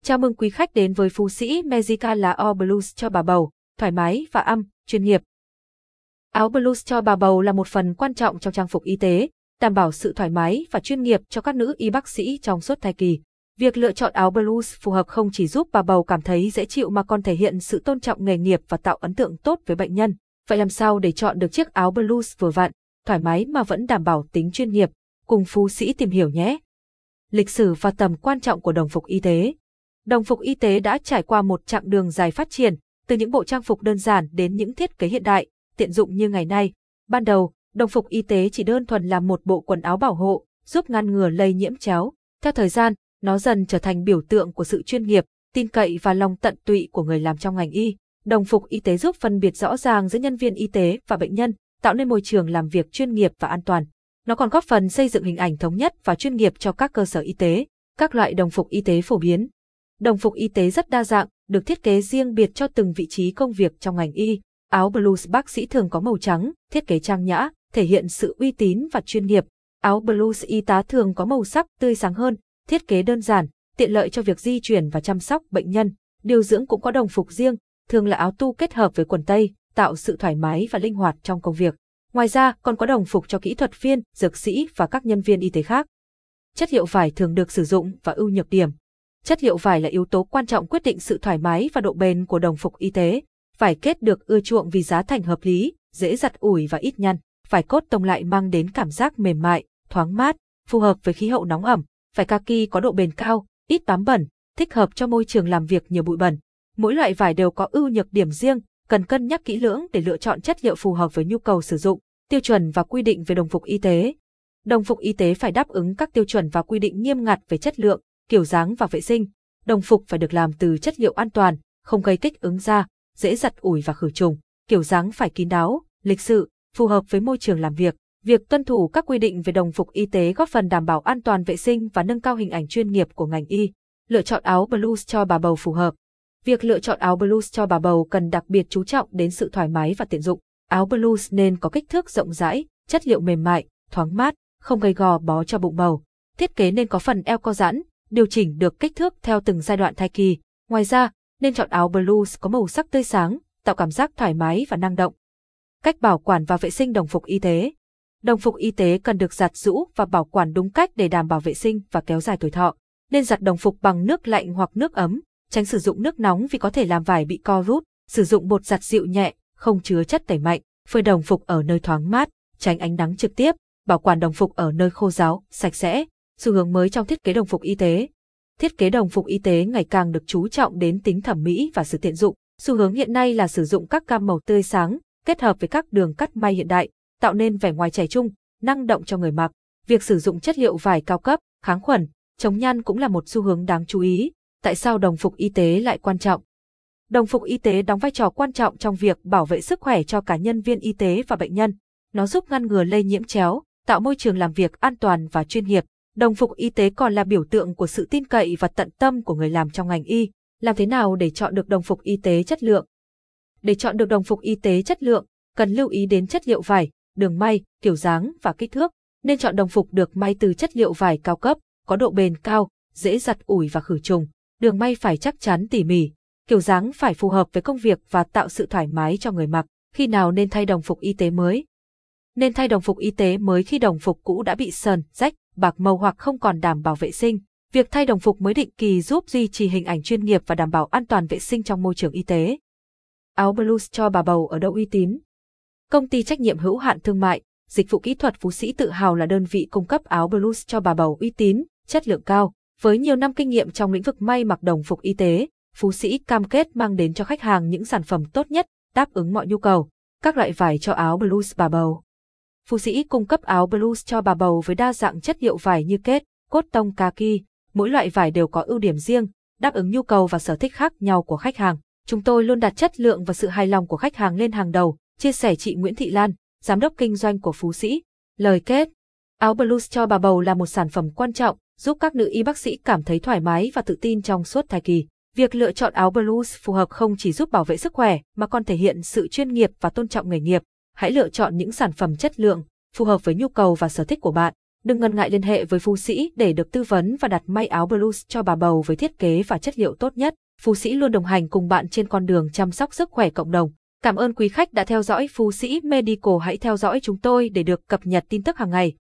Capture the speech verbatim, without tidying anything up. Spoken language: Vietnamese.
Chào mừng quý khách đến với Phú Sĩ Magica là All Blues cho bà bầu, thoải mái và âm, chuyên nghiệp. Áo blues cho bà bầu là một phần quan trọng trong trang phục y tế, đảm bảo sự thoải mái và chuyên nghiệp cho các nữ y bác sĩ trong suốt thai kỳ. Việc lựa chọn áo blues phù hợp không chỉ giúp bà bầu cảm thấy dễ chịu mà còn thể hiện sự tôn trọng nghề nghiệp và tạo ấn tượng tốt với bệnh nhân. Vậy làm sao để chọn được chiếc áo blues vừa vặn, thoải mái mà vẫn đảm bảo tính chuyên nghiệp? Cùng Phú Sĩ tìm hiểu nhé. Lịch sử và tầm quan trọng của đồng phục y tế. Đồng phục y tế đã trải qua một chặng đường dài phát triển, từ những bộ trang phục đơn giản đến những thiết kế hiện đại, tiện dụng như ngày nay. Ban đầu, đồng phục y tế chỉ đơn thuần là một bộ quần áo bảo hộ, giúp ngăn ngừa lây nhiễm chéo. Theo thời gian, nó dần trở thành biểu tượng của sự chuyên nghiệp, tin cậy và lòng tận tụy của người làm trong ngành y. Đồng phục y tế giúp phân biệt rõ ràng giữa nhân viên y tế và bệnh nhân, tạo nên môi trường làm việc chuyên nghiệp và an toàn. Nó còn góp phần xây dựng hình ảnh thống nhất và chuyên nghiệp cho các cơ sở y tế. Các loại đồng phục y tế phổ biến. Đồng phục y tế rất đa dạng, được thiết kế riêng biệt cho từng vị trí công việc trong ngành y. Áo blues bác sĩ thường có màu trắng, thiết kế trang nhã, thể hiện sự uy tín và chuyên nghiệp. Áo blues y tá thường có màu sắc tươi sáng hơn, thiết kế đơn giản, tiện lợi cho việc di chuyển và chăm sóc bệnh nhân. Điều dưỡng cũng có đồng phục riêng, thường là áo tu kết hợp với quần tây, tạo sự thoải mái và linh hoạt trong công việc. Ngoài ra, còn có đồng phục cho kỹ thuật viên, dược sĩ và các nhân viên y tế khác. Chất liệu vải thường được sử dụng và ưu nhược điểm. Chất liệu vải là yếu tố quan trọng quyết định sự thoải mái và độ bền của đồng phục y tế. Vải kết được ưa chuộng vì giá thành hợp lý, dễ giặt ủi và ít nhăn. Vải cốt tông lại mang đến cảm giác mềm mại, thoáng mát, phù hợp với khí hậu nóng ẩm. Vải kaki có độ bền cao, ít bám bẩn, thích hợp cho môi trường làm việc nhiều bụi bẩn. Mỗi loại vải đều có ưu nhược điểm riêng, cần cân nhắc kỹ lưỡng để lựa chọn chất liệu phù hợp với nhu cầu sử dụng. Tiêu chuẩn và quy định về đồng phục y tế. Đồng phục y tế phải đáp ứng các tiêu chuẩn và quy định nghiêm ngặt về chất lượng, kiểu dáng và vệ sinh. Đồng phục phải được làm từ chất liệu an toàn, không gây kích ứng da, dễ giặt ủi và khử trùng. Kiểu dáng phải kín đáo, lịch sự, phù hợp với môi trường làm việc. Việc tuân thủ các quy định về đồng phục y tế góp phần đảm bảo an toàn vệ sinh và nâng cao hình ảnh chuyên nghiệp của ngành y. Lựa chọn áo blues cho bà bầu phù hợp. Việc lựa chọn áo blues cho bà bầu cần đặc biệt chú trọng đến sự thoải mái và tiện dụng. Áo blues nên có kích thước rộng rãi, chất liệu mềm mại, thoáng mát, không gây gò bó cho bụng bầu. Thiết kế nên có phần eo co giãn, điều chỉnh được kích thước theo từng giai đoạn thai kỳ. Ngoài ra, nên chọn áo blues có màu sắc tươi sáng, tạo cảm giác thoải mái và năng động. Cách bảo quản và vệ sinh đồng phục y tế. Đồng phục y tế cần được giặt giũ và bảo quản đúng cách để đảm bảo vệ sinh và kéo dài tuổi thọ. Nên giặt đồng phục bằng nước lạnh hoặc nước ấm, tránh sử dụng nước nóng vì có thể làm vải bị co rút. Sử dụng bột giặt dịu nhẹ, không chứa chất tẩy mạnh. Phơi đồng phục ở nơi thoáng mát, tránh ánh nắng trực tiếp. Bảo quản đồng phục ở nơi khô ráo, sạch sẽ. Xu hướng mới trong thiết kế đồng phục y tế. Thiết kế đồng phục y tế ngày càng được chú trọng đến tính thẩm mỹ và sự tiện dụng. Xu hướng hiện nay là sử dụng các gam màu tươi sáng, kết hợp với các đường cắt may hiện đại, tạo nên vẻ ngoài trẻ trung, năng động cho người mặc. Việc sử dụng chất liệu vải cao cấp, kháng khuẩn, chống nhăn cũng là một xu hướng đáng chú ý. Tại sao đồng phục y tế lại quan trọng? Đồng phục y tế đóng vai trò quan trọng trong việc bảo vệ sức khỏe cho cả nhân viên y tế và bệnh nhân. Nó giúp ngăn ngừa lây nhiễm chéo, tạo môi trường làm việc an toàn và chuyên nghiệp. Đồng phục y tế còn là biểu tượng của sự tin cậy và tận tâm của người làm trong ngành y. Làm thế nào để chọn được đồng phục y tế chất lượng? Để chọn được đồng phục y tế chất lượng, cần lưu ý đến chất liệu vải, đường may, kiểu dáng và kích thước. Nên chọn đồng phục được may từ chất liệu vải cao cấp, có độ bền cao, dễ giặt ủi và khử trùng. Đường may phải chắc chắn tỉ mỉ. Kiểu dáng phải phù hợp với công việc và tạo sự thoải mái cho người mặc. Khi nào nên thay đồng phục y tế mới? Nên thay đồng phục y tế mới khi đồng phục cũ đã bị sờn, rách, bạc màu hoặc không còn đảm bảo vệ sinh. Việc thay đồng phục mới định kỳ giúp duy trì hình ảnh chuyên nghiệp và đảm bảo an toàn vệ sinh trong môi trường y tế. Áo blues cho bà bầu ở đâu uy tín? Công ty trách nhiệm hữu hạn thương mại, dịch vụ kỹ thuật Phú Sĩ tự hào là đơn vị cung cấp áo blues cho bà bầu uy tín, chất lượng cao. Với nhiều năm kinh nghiệm trong lĩnh vực may mặc đồng phục y tế, Phú Sĩ cam kết mang đến cho khách hàng những sản phẩm tốt nhất, đáp ứng mọi nhu cầu. Các loại vải cho áo blues bà bầu. Phú Sĩ cung cấp áo blues cho bà bầu với đa dạng chất liệu vải như kết, cốt tông, kaki. Mỗi loại vải đều có ưu điểm riêng, đáp ứng nhu cầu và sở thích khác nhau của khách hàng. Chúng tôi luôn đặt chất lượng và sự hài lòng của khách hàng lên hàng đầu, chia sẻ chị Nguyễn Thị Lan, giám đốc kinh doanh của Phú Sĩ. Lời kết. Áo blues cho bà bầu là một sản phẩm quan trọng, giúp các nữ y bác sĩ cảm thấy thoải mái và tự tin trong suốt thai kỳ. Việc lựa chọn áo blues phù hợp không chỉ giúp bảo vệ sức khỏe mà còn thể hiện sự chuyên nghiệp và tôn trọng nghề nghiệp. Hãy lựa chọn những sản phẩm chất lượng, phù hợp với nhu cầu và sở thích của bạn. Đừng ngần ngại liên hệ với Phú Sĩ để được tư vấn và đặt may áo blues cho bà bầu với thiết kế và chất liệu tốt nhất. Phú Sĩ luôn đồng hành cùng bạn trên con đường chăm sóc sức khỏe cộng đồng. Cảm ơn quý khách đã theo dõi Phú Sĩ Medical. Hãy theo dõi chúng tôi để được cập nhật tin tức hàng ngày.